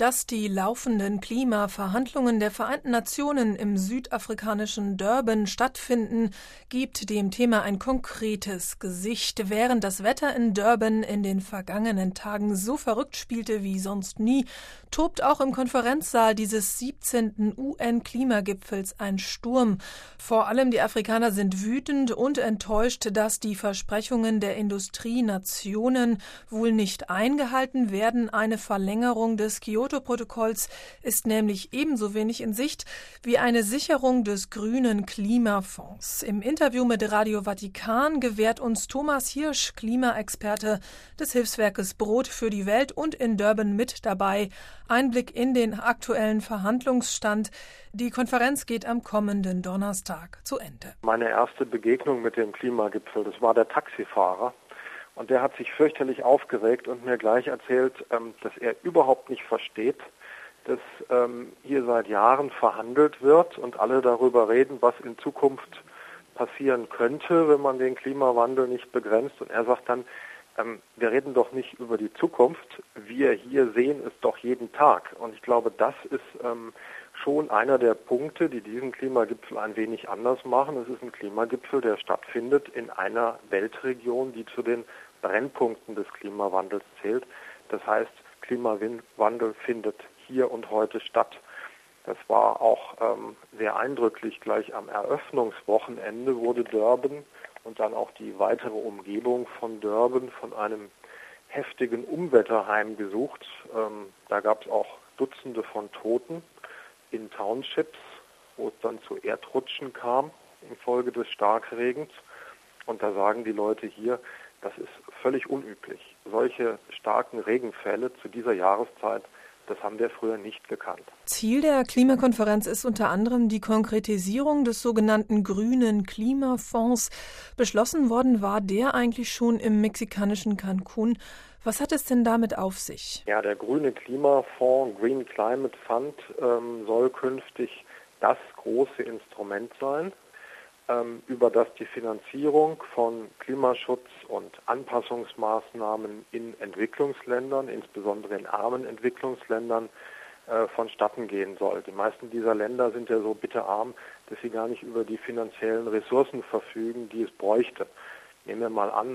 Dass die laufenden Klimaverhandlungen der Vereinten Nationen im südafrikanischen Durban stattfinden, gibt dem Thema ein konkretes Gesicht. Während das Wetter in Durban in den vergangenen Tagen so verrückt spielte wie sonst nie, tobt auch im Konferenzsaal dieses 17. UN-Klimagipfels ein Sturm. Vor allem die Afrikaner sind wütend und enttäuscht, dass die Versprechungen der Industrienationen wohl nicht eingehalten werden. Eine Verlängerung des Kyoto-Protokolls ist nämlich ebenso wenig in Sicht wie eine Sicherung des grünen Klimafonds. Im Interview mit Radio Vatikan gewährt uns Thomas Hirsch, Klimaexperte des Hilfswerkes Brot für die Welt und in Durban mit dabei, Einblick in den aktuellen Verhandlungsstand. Die Konferenz geht am kommenden Donnerstag zu Ende. Meine erste Begegnung mit dem Klimagipfel, das war der Taxifahrer. Und der hat sich fürchterlich aufgeregt und mir gleich erzählt, dass er überhaupt nicht versteht, dass hier seit Jahren verhandelt wird und alle darüber reden, was in Zukunft passieren könnte, wenn man den Klimawandel nicht begrenzt. Und er sagt dann, wir reden doch nicht über die Zukunft, wir hier sehen es doch jeden Tag. Und ich glaube, das ist schon einer der Punkte, die diesen Klimagipfel ein wenig anders machen. Es ist ein Klimagipfel, der stattfindet in einer Weltregion, die zu den Brennpunkten des Klimawandels zählt. Das heißt, Klimawandel findet hier und heute statt. Das war auch sehr eindrücklich. Gleich am Eröffnungswochenende wurde Durban und dann auch die weitere Umgebung von Durban von einem heftigen Unwetter heimgesucht. Da gab es auch Dutzende von Toten in Townships, wo es dann zu Erdrutschen kam infolge des Starkregens. Und da sagen die Leute hier, das ist völlig unüblich. Solche starken Regenfälle zu dieser Jahreszeit, das haben wir früher nicht gekannt. Ziel der Klimakonferenz ist unter anderem die Konkretisierung des sogenannten grünen Klimafonds. Beschlossen worden war der eigentlich schon im mexikanischen Cancun. Was hat es denn damit auf sich? Ja, der grüne Klimafonds, Green Climate Fund, soll künftig das große Instrument sein, über das die Finanzierung von Klimaschutz und Anpassungsmaßnahmen in Entwicklungsländern, insbesondere in armen Entwicklungsländern, vonstatten gehen soll. Die meisten dieser Länder sind ja so bitterarm, dass sie gar nicht über die finanziellen Ressourcen verfügen, die es bräuchte. Nehmen wir mal an,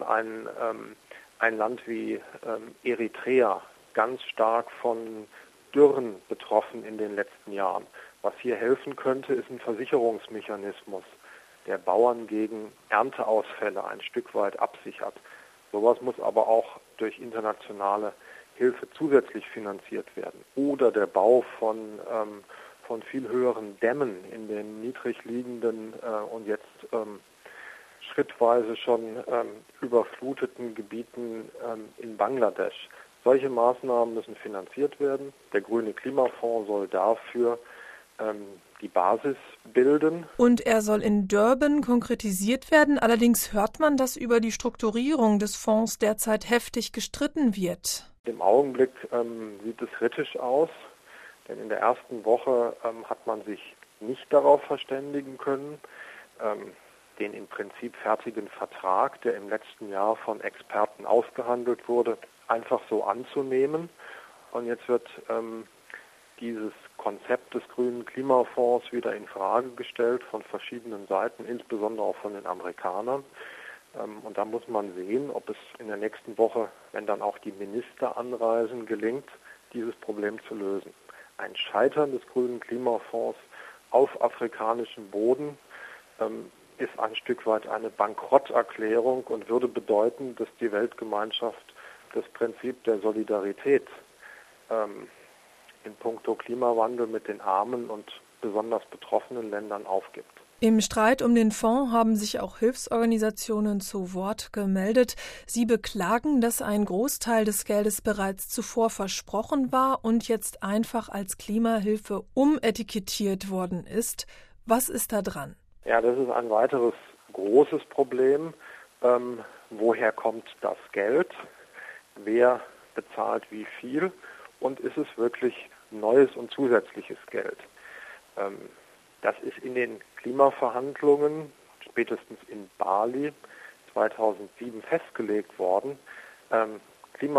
ein Land wie Eritrea, ganz stark von Dürren betroffen in den letzten Jahren. Was hier helfen könnte, ist ein Versicherungsmechanismus, der Bauern gegen Ernteausfälle ein Stück weit absichert. Sowas muss aber auch durch internationale Hilfe zusätzlich finanziert werden. Oder der Bau von viel höheren Dämmen in den niedrig liegenden und jetzt schrittweise schon überfluteten Gebieten in Bangladesch. Solche Maßnahmen müssen finanziert werden. Der grüne Klimafonds soll dafür die Basis bilden. Und er soll in Durban konkretisiert werden. Allerdings hört man, dass über die Strukturierung des Fonds derzeit heftig gestritten wird. Im Augenblick sieht es kritisch aus, denn in der ersten Woche hat man sich nicht darauf verständigen können, den im Prinzip fertigen Vertrag, der im letzten Jahr von Experten ausgehandelt wurde, einfach so anzunehmen. Und jetzt wird dieses Konzept des grünen Klimafonds wieder in Frage gestellt von verschiedenen Seiten, insbesondere auch von den Amerikanern. Und da muss man sehen, ob es in der nächsten Woche, wenn dann auch die Minister anreisen, gelingt, dieses Problem zu lösen. Ein Scheitern des grünen Klimafonds auf afrikanischem Boden ist ein Stück weit eine Bankrotterklärung und würde bedeuten, dass die Weltgemeinschaft das Prinzip der Solidarität in puncto Klimawandel mit den armen und besonders betroffenen Ländern aufgibt. Im Streit um den Fonds haben sich auch Hilfsorganisationen zu Wort gemeldet. Sie beklagen, dass ein Großteil des Geldes bereits zuvor versprochen war und jetzt einfach als Klimahilfe umetikettiert worden ist. Was ist da dran? Ja, das ist ein weiteres großes Problem. Woher kommt das Geld? Wer bezahlt wie viel? Und ist es wirklich neues und zusätzliches Geld? Das ist in den Klimaverhandlungen, spätestens in Bali 2007 festgelegt worden.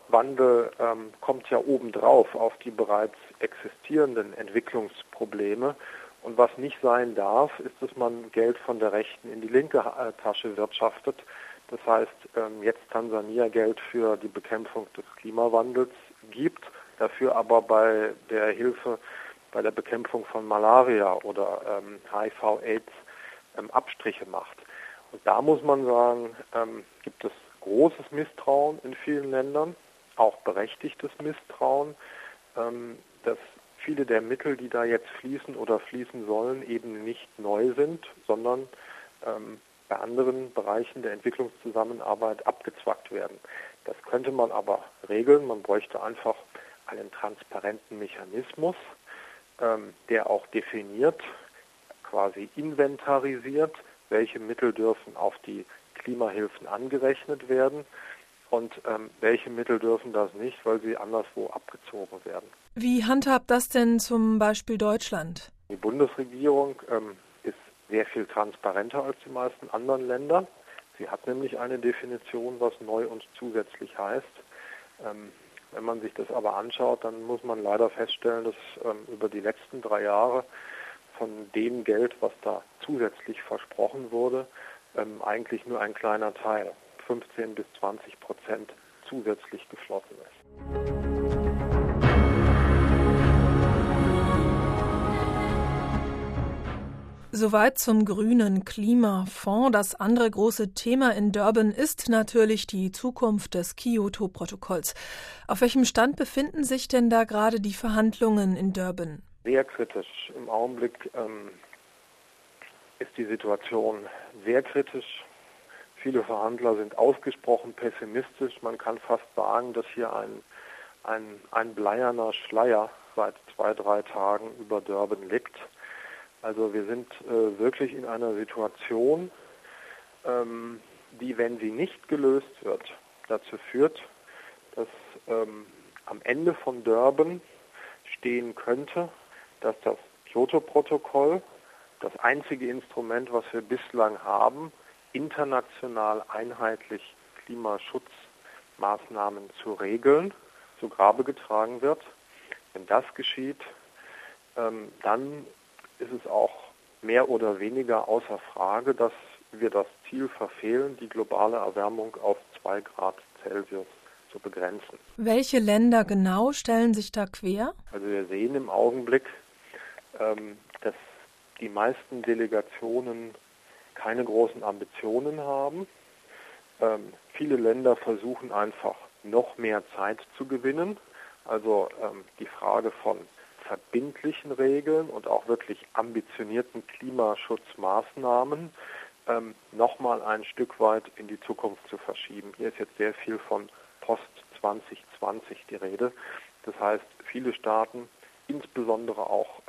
Klimawandel kommt ja obendrauf auf die bereits existierenden Entwicklungsprobleme. Und was nicht sein darf, ist, dass man Geld von der rechten in die linke Tasche wirtschaftet. Das heißt, jetzt Tansania Geld für die Bekämpfung des Klimawandels gibt, dafür aber bei der Hilfe bei der Bekämpfung von Malaria oder HIV/AIDS Abstriche macht. Und da muss man sagen, gibt es großes Misstrauen in vielen Ländern, auch berechtigtes Misstrauen, dass viele der Mittel, die da jetzt fließen oder fließen sollen, eben nicht neu sind, sondern bei anderen Bereichen der Entwicklungszusammenarbeit abgezwackt werden. Das könnte man aber regeln. Man bräuchte einfach einen transparenten Mechanismus, der auch definiert, quasi inventarisiert, welche Mittel dürfen auf die Klimahilfen angerechnet werden und welche Mittel dürfen das nicht, weil sie anderswo abgezogen werden. Wie handhabt das denn zum Beispiel Deutschland? Die Bundesregierung ist sehr viel transparenter als die meisten anderen Länder. Sie hat nämlich eine Definition, was neu und zusätzlich heißt. Wenn man sich das aber anschaut, dann muss man leider feststellen, dass über die letzten 3 Jahre von dem Geld, was da zusätzlich versprochen wurde, eigentlich nur ein kleiner Teil, 15-20% zusätzlich geflossen ist. Soweit zum grünen Klimafonds. Das andere große Thema in Durban ist natürlich die Zukunft des Kyoto-Protokolls. Auf welchem Stand befinden sich denn da gerade die Verhandlungen in Durban? Sehr kritisch. Im Augenblick ist die Situation sehr kritisch. Viele Verhandler sind ausgesprochen pessimistisch. Man kann fast sagen, dass hier ein bleierner Schleier seit 2-3 Tagen über Durban liegt. Also wir sind wirklich in einer Situation, die, wenn sie nicht gelöst wird, dazu führt, dass am Ende von Durban stehen könnte, dass das Kyoto-Protokoll, das einzige Instrument, was wir bislang haben, international einheitlich Klimaschutzmaßnahmen zu regeln, zu Grabe getragen wird. Wenn das geschieht, dann ist es auch mehr oder weniger außer Frage, dass wir das Ziel verfehlen, die globale Erwärmung auf 2 Grad Celsius zu begrenzen. Welche Länder genau stellen sich da quer? Also wir sehen im Augenblick, dass die meisten Delegationen keine großen Ambitionen haben. Viele Länder versuchen einfach noch mehr Zeit zu gewinnen. Also die Frage von verbindlichen Regeln und auch wirklich ambitionierten Klimaschutzmaßnahmen nochmal ein Stück weit in die Zukunft zu verschieben. Hier ist jetzt sehr viel von Post-2020 die Rede. Das heißt, viele Staaten, insbesondere auch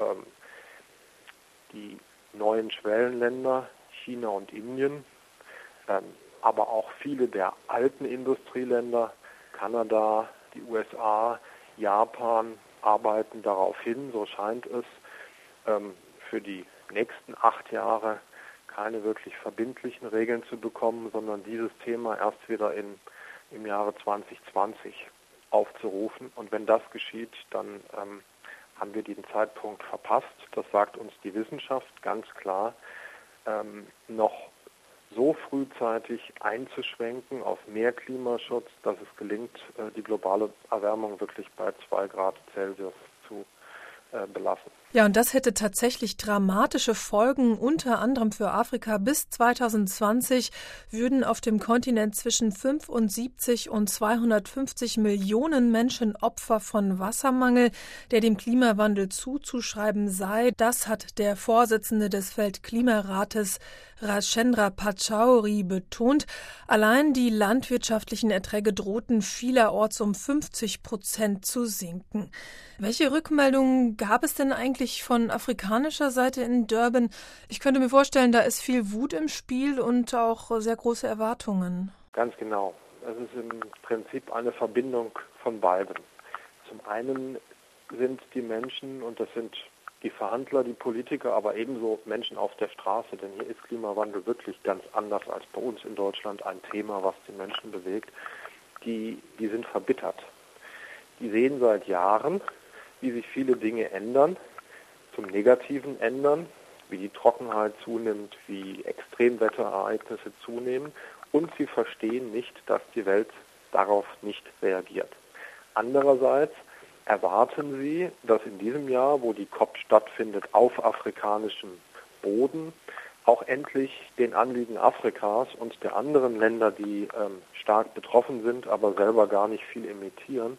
die neuen Schwellenländer, China und Indien, aber auch viele der alten Industrieländer, Kanada, die USA, Japan, arbeiten darauf hin, so scheint es, für die nächsten 8 Jahre keine wirklich verbindlichen Regeln zu bekommen, sondern dieses Thema erst wieder im Jahre 2020 aufzurufen. Und wenn das geschieht, dann haben wir den Zeitpunkt verpasst. Das sagt uns die Wissenschaft ganz klar. Noch so frühzeitig einzuschwenken auf mehr Klimaschutz, dass es gelingt, die globale Erwärmung wirklich bei 2 Grad Celsius zu belassen. Ja, und das hätte tatsächlich dramatische Folgen, unter anderem für Afrika. Bis 2020 würden auf dem Kontinent zwischen 75 und 250 Millionen Menschen Opfer von Wassermangel, der dem Klimawandel zuzuschreiben sei. Das hat der Vorsitzende des Weltklimarates Rajendra Pachauri betont. Allein die landwirtschaftlichen Erträge drohten vielerorts um 50% zu sinken. Welche Rückmeldungen gab es denn eigentlich von afrikanischer Seite in Durban? Ich könnte mir vorstellen, da ist viel Wut im Spiel und auch sehr große Erwartungen. Ganz genau. Es ist im Prinzip eine Verbindung von beiden. Zum einen sind die Menschen, und das sind die Verhandler, die Politiker, aber ebenso Menschen auf der Straße, denn hier ist Klimawandel wirklich ganz anders als bei uns in Deutschland ein Thema, was die Menschen bewegt. die sind verbittert. Die sehen seit Jahren, wie sich viele Dinge ändern, zum Negativen ändern, wie die Trockenheit zunimmt, wie Extremwetterereignisse zunehmen, und sie verstehen nicht, dass die Welt darauf nicht reagiert. Andererseits erwarten sie, dass in diesem Jahr, wo die COP stattfindet, auf afrikanischem Boden, auch endlich den Anliegen Afrikas und der anderen Länder, die stark betroffen sind, aber selber gar nicht viel emittieren,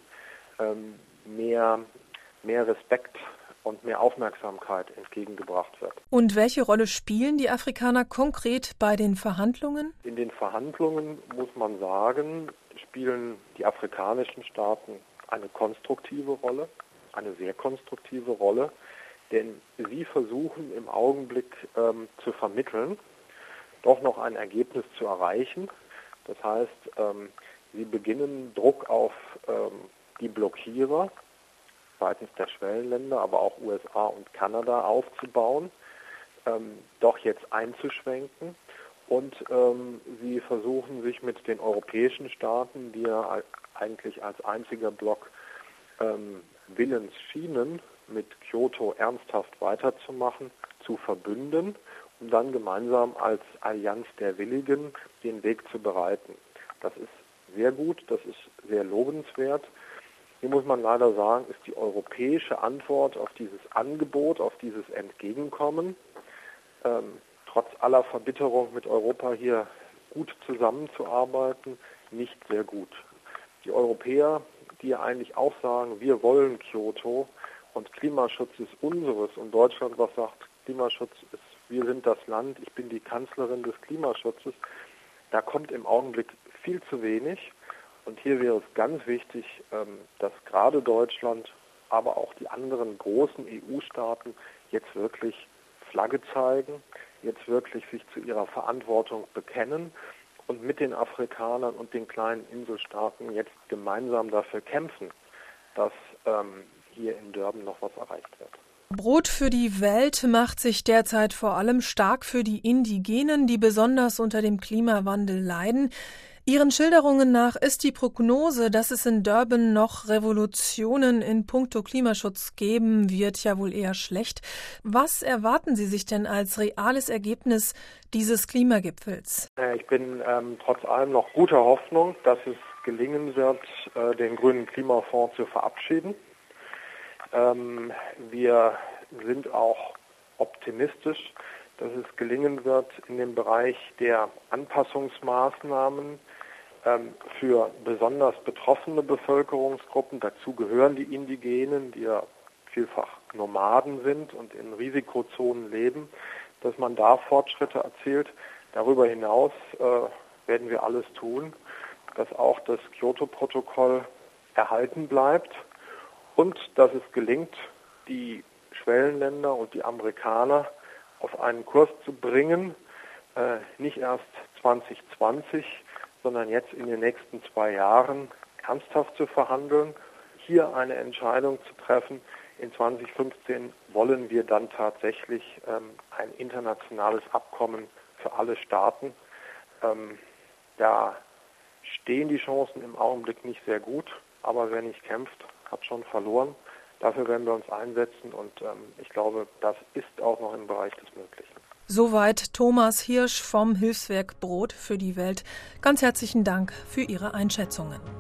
mehr Respekt und mehr Aufmerksamkeit entgegengebracht wird. Und welche Rolle spielen die Afrikaner konkret bei den Verhandlungen? In den Verhandlungen, muss man sagen, spielen die afrikanischen Staaten eine konstruktive Rolle, eine sehr konstruktive Rolle, denn sie versuchen im Augenblick zu vermitteln, doch noch ein Ergebnis zu erreichen. Das heißt, sie beginnen Druck auf die Blockierer seitens der Schwellenländer, aber auch USA und Kanada aufzubauen, doch jetzt einzuschwenken. Und sie versuchen sich mit den europäischen Staaten, die ja eigentlich als einziger Block willens schienen, mit Kyoto ernsthaft weiterzumachen, zu verbünden, um dann gemeinsam als Allianz der Willigen den Weg zu bereiten. Das ist sehr gut, das ist sehr lobenswert. Hier muss man leider sagen, ist die europäische Antwort auf dieses Angebot, auf dieses Entgegenkommen, trotz aller Verbitterung mit Europa hier gut zusammenzuarbeiten, nicht sehr gut. Die Europäer, die ja eigentlich auch sagen, wir wollen Kyoto und Klimaschutz ist unseres, und Deutschland, was sagt, Klimaschutz ist, wir sind das Land, ich bin die Kanzlerin des Klimaschutzes, da kommt im Augenblick viel zu wenig. Und hier wäre es ganz wichtig, dass gerade Deutschland, aber auch die anderen großen EU-Staaten jetzt wirklich Flagge zeigen, jetzt wirklich sich zu ihrer Verantwortung bekennen und mit den Afrikanern und den kleinen Inselstaaten jetzt gemeinsam dafür kämpfen, dass hier in Durban noch was erreicht wird. Brot für die Welt macht sich derzeit vor allem stark für die Indigenen, die besonders unter dem Klimawandel leiden. Ihren Schilderungen nach ist die Prognose, dass es in Durban noch Revolutionen in puncto Klimaschutz geben wird, ja wohl eher schlecht. Was erwarten Sie sich denn als reales Ergebnis dieses Klimagipfels? Ich bin trotz allem noch guter Hoffnung, dass es gelingen wird, den grünen Klimafonds zu verabschieden. Wir sind auch optimistisch, dass es gelingen wird, in dem Bereich der Anpassungsmaßnahmen für besonders betroffene Bevölkerungsgruppen, dazu gehören die Indigenen, die ja vielfach Nomaden sind und in Risikozonen leben, dass man da Fortschritte erzielt. Darüber hinaus werden wir alles tun, dass auch das Kyoto-Protokoll erhalten bleibt und dass es gelingt, die Schwellenländer und die Amerikaner auf einen Kurs zu bringen, nicht erst 2020, sondern jetzt in den nächsten 2 Jahren ernsthaft zu verhandeln, hier eine Entscheidung zu treffen. In 2015 wollen wir dann tatsächlich ein internationales Abkommen für alle Staaten. Da stehen die Chancen im Augenblick nicht sehr gut, aber wer nicht kämpft, hat schon verloren. Dafür werden wir uns einsetzen und ich glaube, das ist auch noch im Bereich des Möglichen. Soweit Thomas Hirsch vom Hilfswerk Brot für die Welt. Ganz herzlichen Dank für Ihre Einschätzungen.